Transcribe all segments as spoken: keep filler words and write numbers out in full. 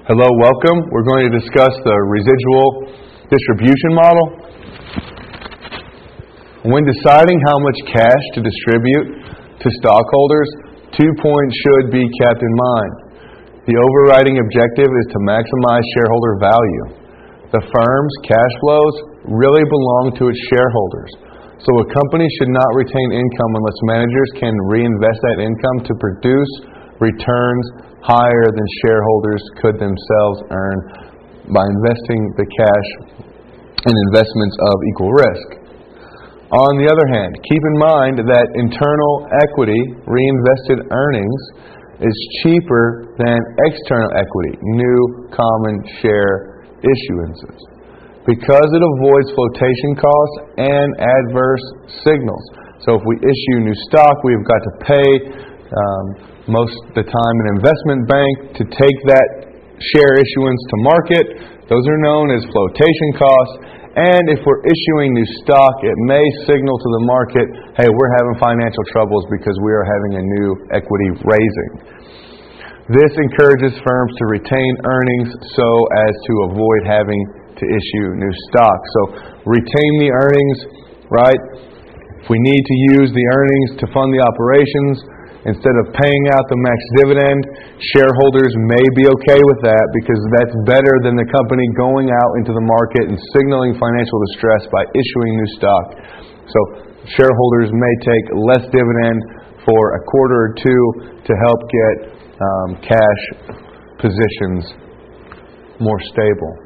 Hello, welcome. We're going to discuss the residual distribution model. When deciding how much cash to distribute to stockholders, two points should be kept in mind. The overriding objective is to maximize shareholder value. The firm's cash flows really belong to its shareholders. So a company should not retain income unless managers can reinvest that income to produce returns higher than shareholders could themselves earn by investing the cash in investments of equal risk. On the other hand, keep in mind that internal equity, reinvested earnings, is cheaper than external equity, new common share issuances, because it avoids flotation costs and adverse signals. So if we issue new stock, we've got to pay um, most of the time an investment bank to take that share issuance to market. Those are known as flotation costs. And if we're issuing new stock, it may signal to the market, hey, we're having financial troubles because we are having a new equity raising. This encourages firms to retain earnings so as to avoid having to issue new stock. So retain the earnings, right? If we need to use the earnings to fund the operations, instead of paying out the max dividend, shareholders may be okay with that because that's better than the company going out into the market and signaling financial distress by issuing new stock. So shareholders may take less dividend for a quarter or two to help get um, cash positions more stable.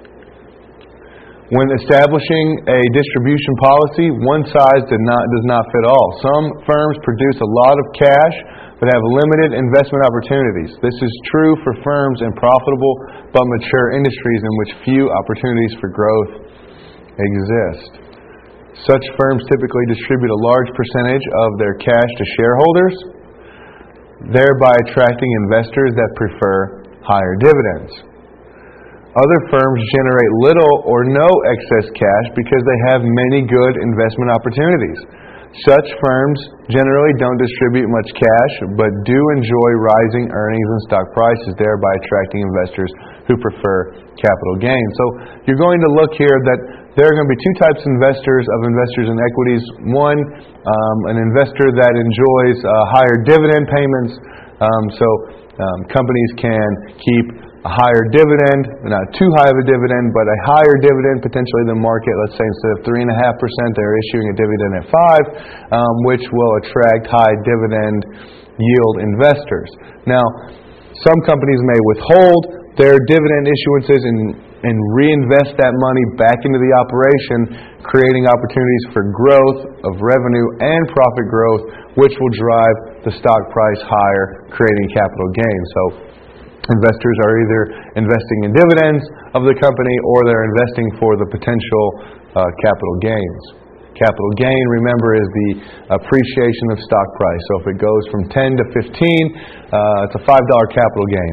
When establishing a distribution policy, one size does not, does not fit all. Some firms produce a lot of cash but have limited investment opportunities. This is true for firms in profitable but mature industries in which few opportunities for growth exist. Such firms typically distribute a large percentage of their cash to shareholders, thereby attracting investors that prefer higher dividends. Other firms generate little or no excess cash because they have many good investment opportunities. Such firms generally don't distribute much cash, but do enjoy rising earnings and stock prices, thereby attracting investors who prefer capital gain. So you're going to look here that there are going to be two types of investors of investors in equities. One, um, an investor that enjoys uh, higher dividend payments. Um, so um, companies can keep a higher dividend, not too high of a dividend, but a higher dividend potentially than market. Let's say instead of three and a half percent, they're issuing a dividend at five, um, which will attract high dividend yield investors. Now, some companies may withhold their dividend issuances and, and reinvest that money back into the operation, creating opportunities for growth of revenue and profit growth, which will drive the stock price higher, creating capital gain. So investors are either investing in dividends of the company or they're investing for the potential uh, capital gains. Capital gain, remember, is the appreciation of stock price. So if it goes from ten to fifteen, uh, it's a five dollar capital gain.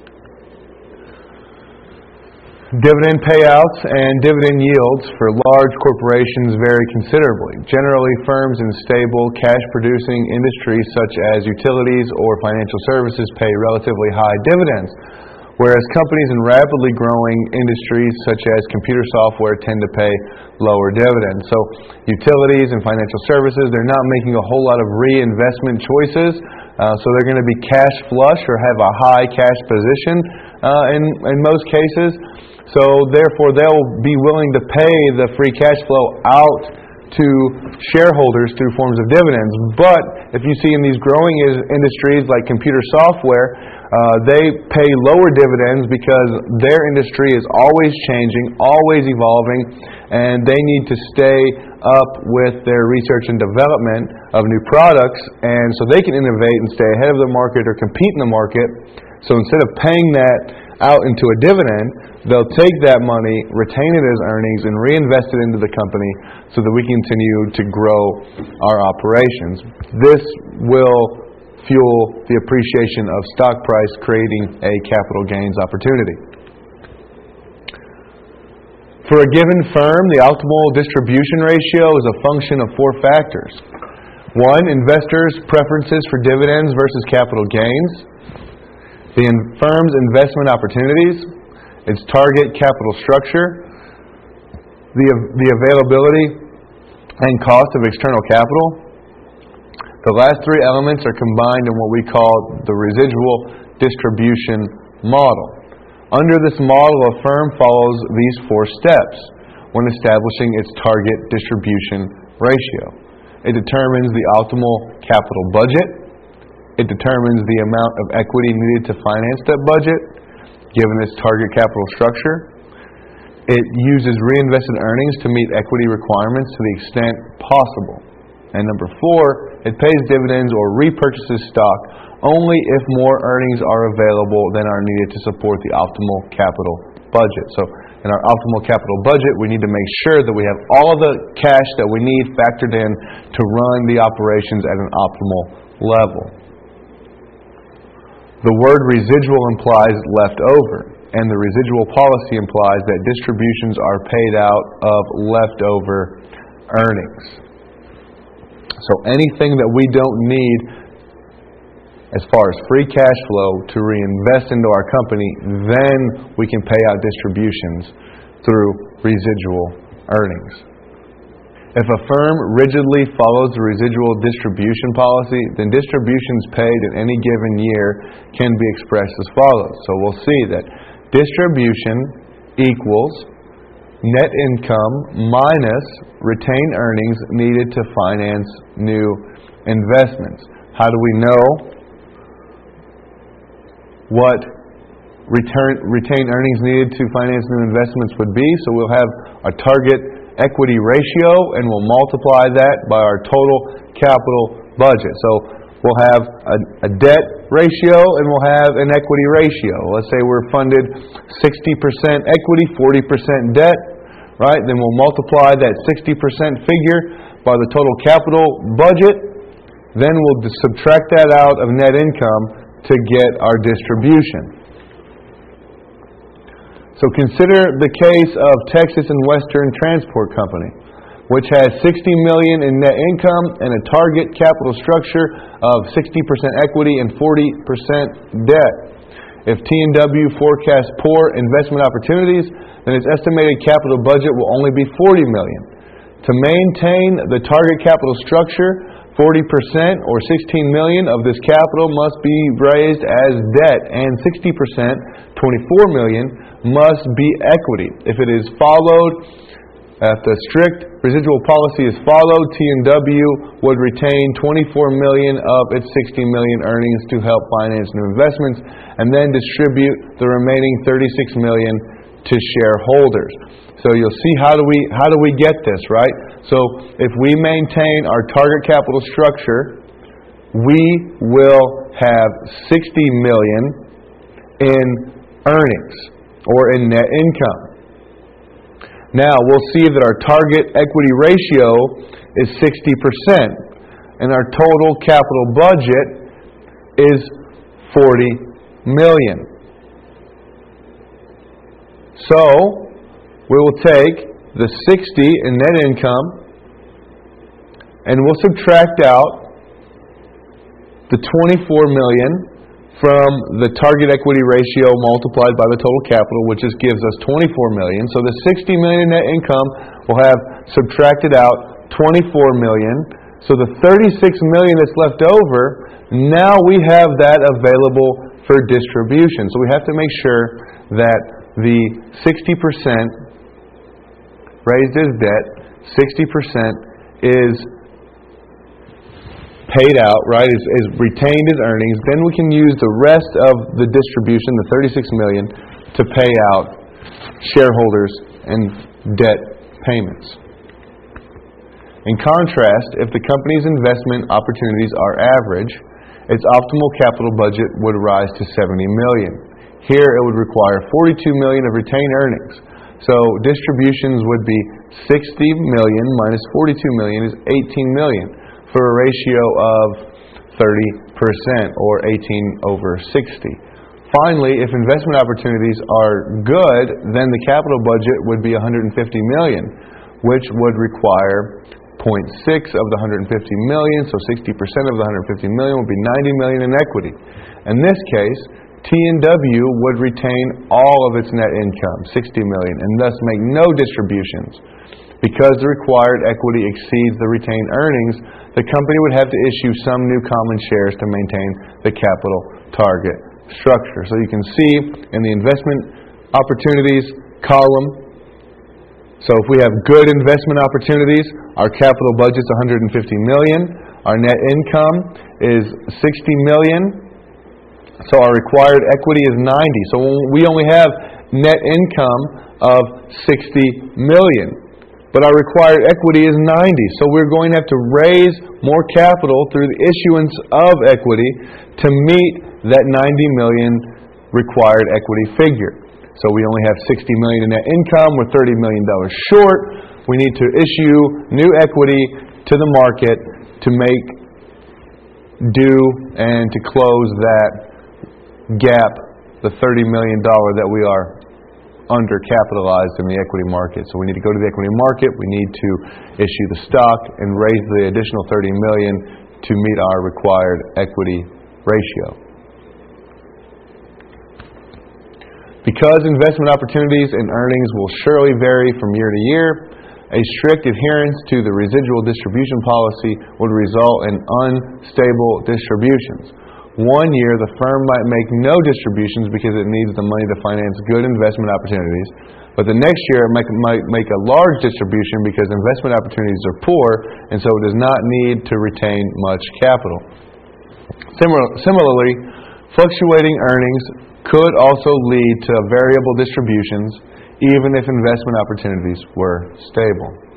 Dividend payouts and dividend yields for large corporations vary considerably. Generally, firms in stable, cash-producing industries such as utilities or financial services pay relatively high dividends, whereas companies in rapidly growing industries such as computer software tend to pay lower dividends. So utilities and financial services, they're not making a whole lot of reinvestment choices, uh, so they're going to be cash flush or have a high cash position uh, in, in most cases. So therefore, they'll be willing to pay the free cash flow out to shareholders through forms of dividends. But if you see in these growing is- industries like computer software, uh, they pay lower dividends because their industry is always changing, always evolving, and they need to stay up with their research and development of new products, and so they can innovate and stay ahead of the market or compete in the market. So instead of paying that out into a dividend, they'll take that money, retain it as earnings, and reinvest it into the company so that we continue to grow our operations. This will fuel the appreciation of stock price, creating a capital gains opportunity. For a given firm, the optimal distribution ratio is a function of four factors. One, investors' preferences for dividends versus capital gains. The in- firm's investment opportunities, its target capital structure, the, the availability and cost of external capital. The last three elements are combined in what we call the residual distribution model. Under this model, a firm follows these four steps when establishing its target distribution ratio. It determines the optimal capital budget. It determines the amount of equity needed to finance that budget, given its target capital structure. It uses reinvested earnings to meet equity requirements to the extent possible. And number four, it pays dividends or repurchases stock only if more earnings are available than are needed to support the optimal capital budget. So in our optimal capital budget, we need to make sure that we have all of the cash that we need factored in to run the operations at an optimal level. The word residual implies leftover, and the residual policy implies that distributions are paid out of leftover earnings. So anything that we don't need as far as free cash flow to reinvest into our company, then we can pay out distributions through residual earnings. If a firm rigidly follows the residual distribution policy, then distributions paid in any given year can be expressed as follows. So we'll see that distribution equals net income minus retained earnings needed to finance new investments. How do we know what return, retained earnings needed to finance new investments would be? So we'll have a target equity ratio, and we'll multiply that by our total capital budget. So we'll have a, a debt ratio, and we'll have an equity ratio. Let's say we're funded sixty percent equity, forty percent debt, right? Then we'll multiply that sixty percent figure by the total capital budget. Then we'll subtract that out of net income to get our distribution. So consider the case of Texas and Western Transport Company, which has sixty million dollars in net income and a target capital structure of sixty percent equity and forty percent debt. If T and W forecasts poor investment opportunities, then its estimated capital budget will only be forty million dollars. To maintain the target capital structure, forty percent or sixteen million dollars of this capital must be raised as debt, and sixty percent, twenty-four million dollars, must be equity. If it is followed, if the strict residual policy is followed, T and W would retain twenty-four million dollars of its sixty million dollars earnings to help finance new investments, and then distribute the remaining thirty-six million dollars to shareholders. So you'll see how do we how do we get this, right? So if we maintain our target capital structure, we will have sixty million dollars in earnings or in net income. Now we'll see that our target equity ratio is sixty percent and our total capital budget is forty million dollars. So we will take the sixty in net income and we'll subtract out the twenty-four million dollars from the target equity ratio multiplied by the total capital, which just gives us twenty-four million dollars. So the sixty million dollars net income will have subtracted out twenty-four million dollars. So the thirty-six million dollars that's left over, now we have that available for distribution. So we have to make sure that the sixty percent raised as debt, sixty percent is paid out, right, is, is retained as earnings. Then we can use the rest of the distribution, the thirty-six million dollars, to pay out shareholders and debt payments. In contrast, if the company's investment opportunities are average, its optimal capital budget would rise to seventy million dollars. Here it would require forty-two million dollars of retained earnings. So distributions would be sixty million dollars minus forty-two million dollars is eighteen million dollars, for a ratio of thirty percent or eighteen over sixty. Finally, if investment opportunities are good, then the capital budget would be one hundred fifty million dollars, which would require zero point six of the one hundred fifty million dollars, so sixty percent of the one hundred fifty million dollars would be ninety million dollars in equity. In this case, T and W would retain all of its net income, sixty million dollars, and thus make no distributions. Because the required equity exceeds the retained earnings, the company would have to issue some new common shares to maintain the capital target structure. So you can see in the investment opportunities column, so if we have good investment opportunities, our capital budget's one hundred fifty million dollars, our net income is sixty million dollars, so our required equity is ninety. So we only have net income of sixty million dollars. But our required equity is ninety. So we're going to have to raise more capital through the issuance of equity to meet that ninety million required equity figure. So we only have sixty million in net income. We're thirty million dollars short. We need to issue new equity to the market to make do and to close that gap, the thirty million dollars that we are undercapitalized in the equity market. So we need to go to the equity market, we need to issue the stock and raise the additional thirty million dollars to meet our required equity ratio. Because investment opportunities and earnings will surely vary from year to year, a strict adherence to the residual distribution policy would result in unstable distributions. One year, the firm might make no distributions because it needs the money to finance good investment opportunities. But the next year, it might, might make a large distribution because investment opportunities are poor, and so it does not need to retain much capital. Similar, similarly, fluctuating earnings could also lead to variable distributions, even if investment opportunities were stable.